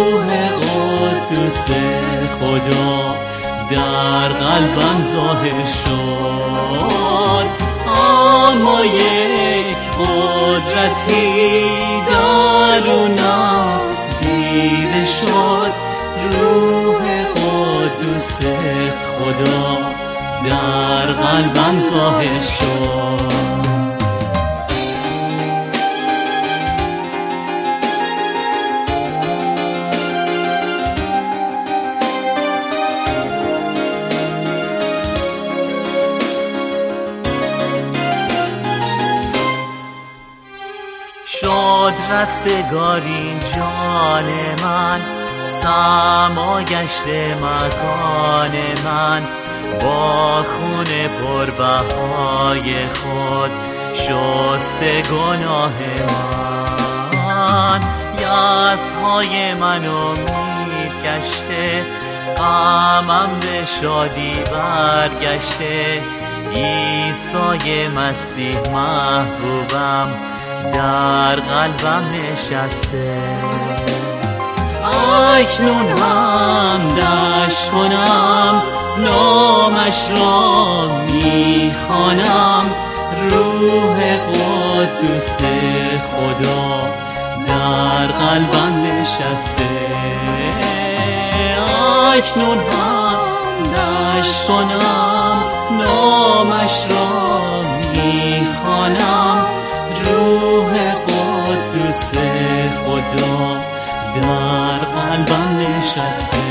روح قدوس خدا در قلبم ظاهر شد. اما یک قدرتی درونم دیده شد. روح قدوس خدا در قلبم ظاهر شد. شد رستگار این جان من، سما گشته مکان من. با خون پربهای خود شسته گناه من. یأس‌های منو میکشته، غمم به شادی برگشته. عیسی مسیح محبوبم در قلبم نشسته. اکنون هم دشت کنم، نامش را میخوانم. روح قدوس خدا در قلبم نشسته. اکنون هم دشت کنم، نامش را میخوانم. روح قدوس خدا در قلبم نشسته.